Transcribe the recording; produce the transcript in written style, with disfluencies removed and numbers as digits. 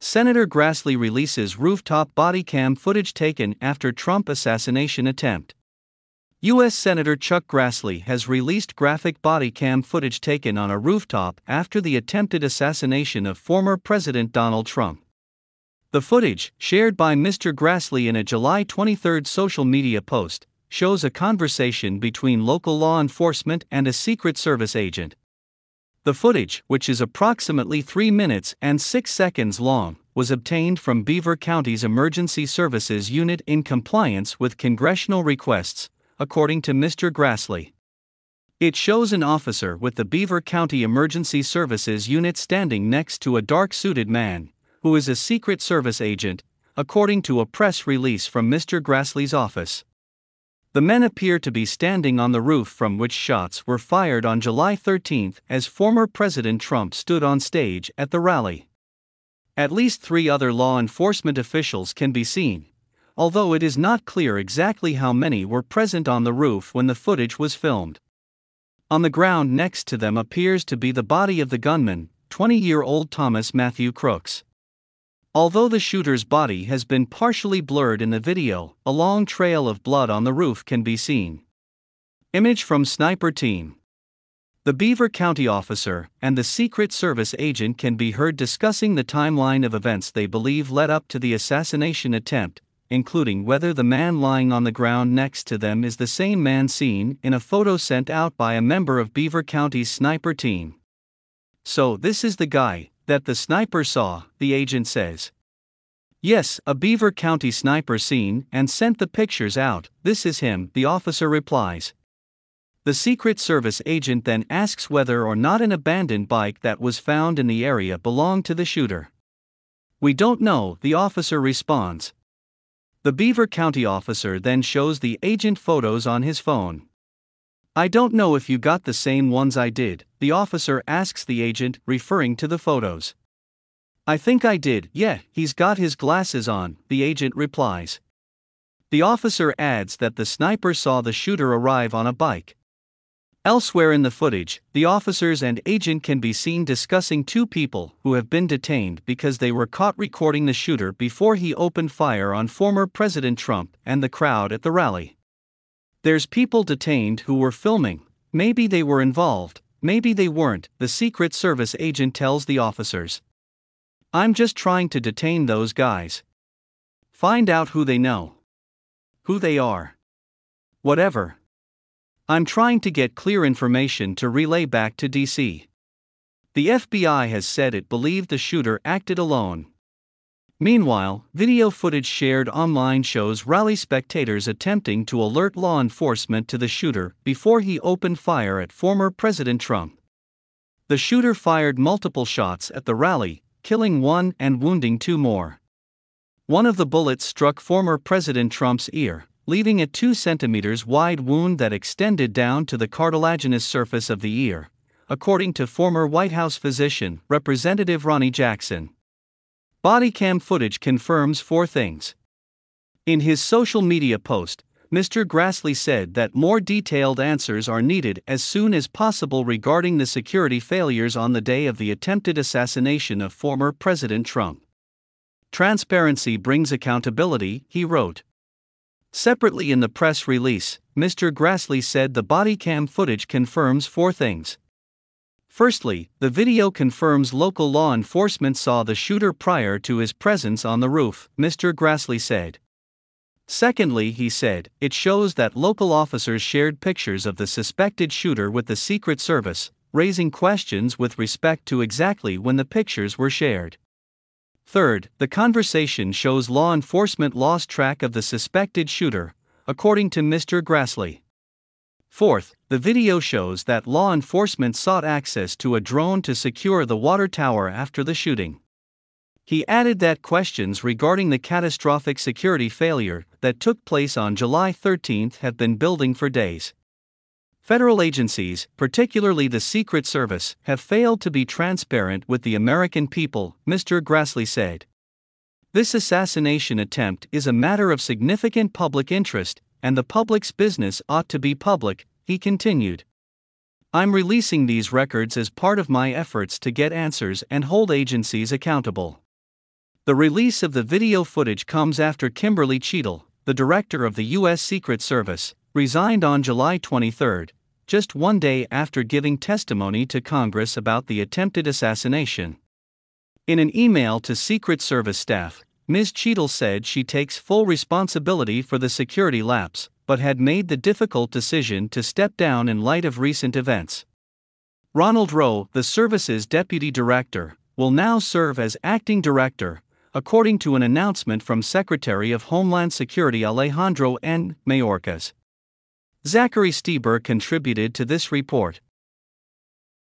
Senator Grassley releases rooftop body cam footage taken after Trump assassination attempt. U.S. Senator Chuck Grassley has released graphic body cam footage taken on a rooftop after the attempted assassination of former President Donald Trump. The footage, shared by Mr. Grassley in a July 23 social media post, shows a conversation between local law enforcement and a Secret Service agent. The footage, which is approximately 3 minutes and 6 seconds long, was obtained from Beaver County's Emergency Services Unit in compliance with congressional requests, according to Mr. Grassley. It shows an officer with the Beaver County Emergency Services Unit standing next to a dark-suited man, who is a Secret Service agent, according to a press release from Mr. Grassley's office. The men appear to be standing on the roof from which shots were fired on July 13 as former President Trump stood on stage at the rally. At least 3 other law enforcement officials can be seen, although it is not clear exactly how many were present on the roof when the footage was filmed. On the ground next to them appears to be the body of the gunman, 20-year-old Thomas Matthew Crooks. Although the shooter's body has been partially blurred in the video, a long trail of blood on the roof can be seen. Image from Sniper Team. The Beaver County officer and the Secret Service agent can be heard discussing the timeline of events they believe led up to the assassination attempt, including whether the man lying on the ground next to them is the same man seen in a photo sent out by a member of Beaver County's Sniper Team. "So this is the guy that the sniper saw," the agent says. "Yes, a Beaver County sniper seen and sent the pictures out, this is him," the officer replies. The Secret Service agent then asks whether or not an abandoned bike that was found in the area belonged to the shooter. "We don't know," the officer responds. The Beaver County officer then shows the agent photos on his phone. "I don't know if you got the same ones I did," the officer asks the agent, referring to the photos. "I think I did, yeah, he's got his glasses on," the agent replies. The officer adds that the sniper saw the shooter arrive on a bike. Elsewhere in the footage, the officers and agent can be seen discussing 2 people who have been detained because they were caught recording the shooter before he opened fire on former President Trump and the crowd at the rally. "There's people detained who were filming, maybe they were involved, maybe they weren't," the Secret Service agent tells the officers. "I'm just trying to detain those guys. Find out who they know. Who they are. Whatever. I'm trying to get clear information to relay back to D.C." The FBI has said it believed the shooter acted alone. Meanwhile, video footage shared online shows rally spectators attempting to alert law enforcement to the shooter before he opened fire at former President Trump. The shooter fired multiple shots at the rally, killing 1 and wounding 2 more. One of the bullets struck former President Trump's ear, leaving a 2 centimeters wide wound that extended down to the cartilaginous surface of the ear, according to former White House physician, Representative Ronnie Jackson. Body cam footage confirms 4 things. In his social media post, Mr. Grassley said that more detailed answers are needed as soon as possible regarding the security failures on the day of the attempted assassination of former President Trump. "Transparency brings accountability," he wrote. Separately in the press release, Mr. Grassley said the body cam footage confirms 4 things. Firstly, the video confirms local law enforcement saw the shooter prior to his presence on the roof, Mr. Grassley said. Secondly, he said, it shows that local officers shared pictures of the suspected shooter with the Secret Service, raising questions with respect to exactly when the pictures were shared. Third, the conversation shows law enforcement lost track of the suspected shooter, according to Mr. Grassley. Fourth, the video shows that law enforcement sought access to a drone to secure the water tower after the shooting. He added that questions regarding the catastrophic security failure that took place on July 13 have been building for days. Federal agencies, particularly the Secret Service, have failed to be transparent with the American people, Mr. Grassley said. This assassination attempt is a matter of significant public interest, and the public's business ought to be public, he continued. I'm releasing these records as part of my efforts to get answers and hold agencies accountable. The release of the video footage comes after Kimberly Cheadle, the director of the U.S. Secret Service, resigned on July 23, just one day after giving testimony to Congress about the attempted assassination. In an email to Secret Service staff, Ms. Cheadle said she takes full responsibility for the security lapse, but had made the difficult decision to step down in light of recent events. Ronald Rowe, the service's deputy director, will now serve as acting director, according to an announcement from Secretary of Homeland Security Alejandro N. Mayorkas. Zachary Stieber contributed to this report.